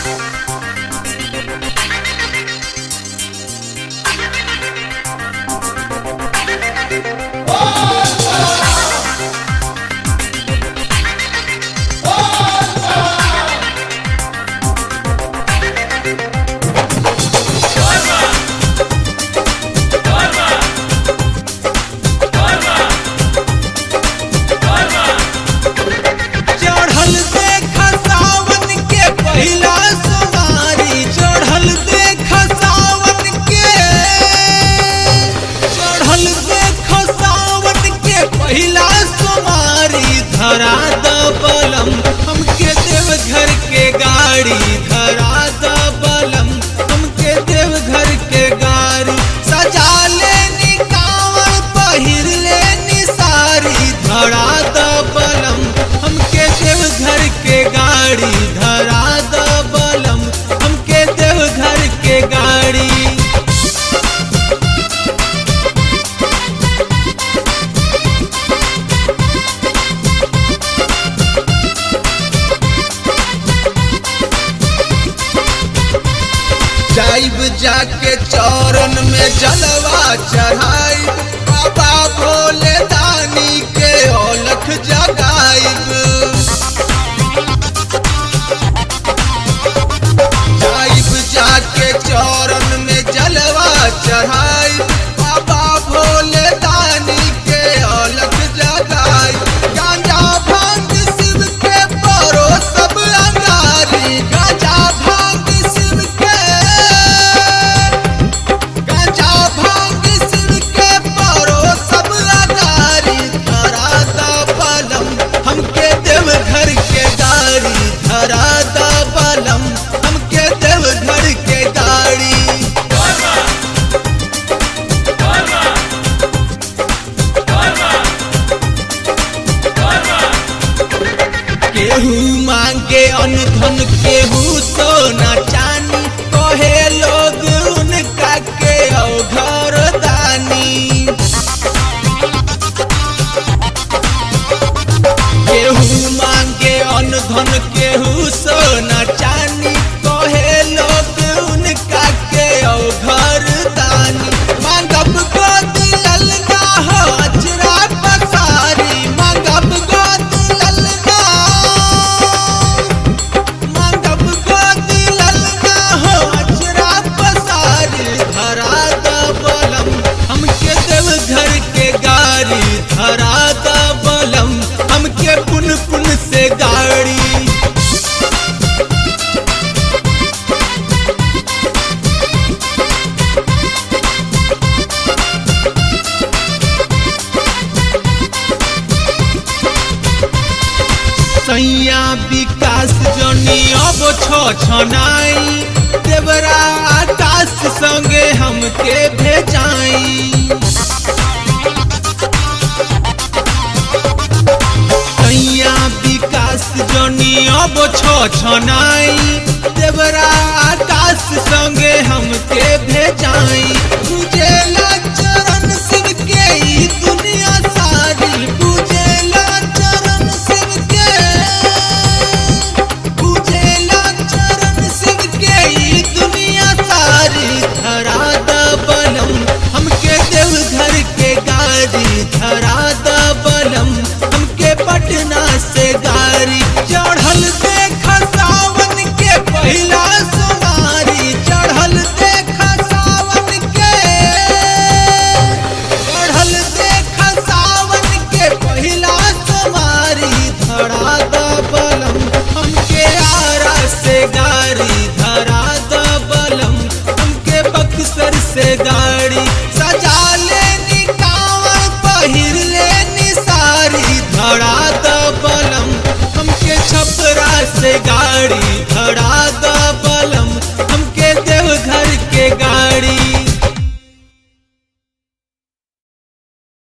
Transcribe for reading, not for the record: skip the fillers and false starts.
धरा द बलम हमके देवघर के गाड़ी, धरा द बलम हमके देवघर के गाड़ी। सजा लेनी कांवर पहिर लेनी सारी, धरा द बलम हमके देवघर के गाड़ी, धरा द बलम हमके देवघर के गाड़ी। जाइब जाके चौरन में जलवा चढ़ाई, बाबा भोले दानी के औलख जगाइब। जाइब जाके चौरन में जलवा चढ़ाई, बाबा भोले दानी के औलख जगाई। गांजा भांग शिव के परो सब अंगारी, गांजा भांग शिव के केहू मांगे अनधन केहू सोना चानी, कहे लोग उनका के घर दानी। केहू मांगे अनधन केहू सोना चानी, कहे लोग उनका के घर दानी। मांगब गोद ललना हो अचरा पसारी, मांगब गोद धरा द बलम हमके पुन पुन से गाड़ी। सैया विकास जनी अब छनाई, देवरा आकाश संगे हमके भेजाई। विकास जनी अब छनाई, देवरा आकाश संगे हमके भेजाई। पूजेला चरण शिव के ई दुनिया सारी, पूजेला चरण शिव के, पूजेला चरण शिव के ई दुनिया सारी। धरा द बलम हमके देवघर के गाड़ी, धरा द बलम हमके पटना से गाड़ी। चढ़ल देख सावन के पहिला सोनारी, चढ़ल देख सावन के, चढ़ल देख सावन के पहिला सोनारी। धरा द बलम हमके आरा से गाड़ी, धरा द बलम हमके बक्सर से गाड़ी। सजा लेनी कांवर पहिर लेनी सारी, धरा द बलम हमके छपरा से गाड़ी।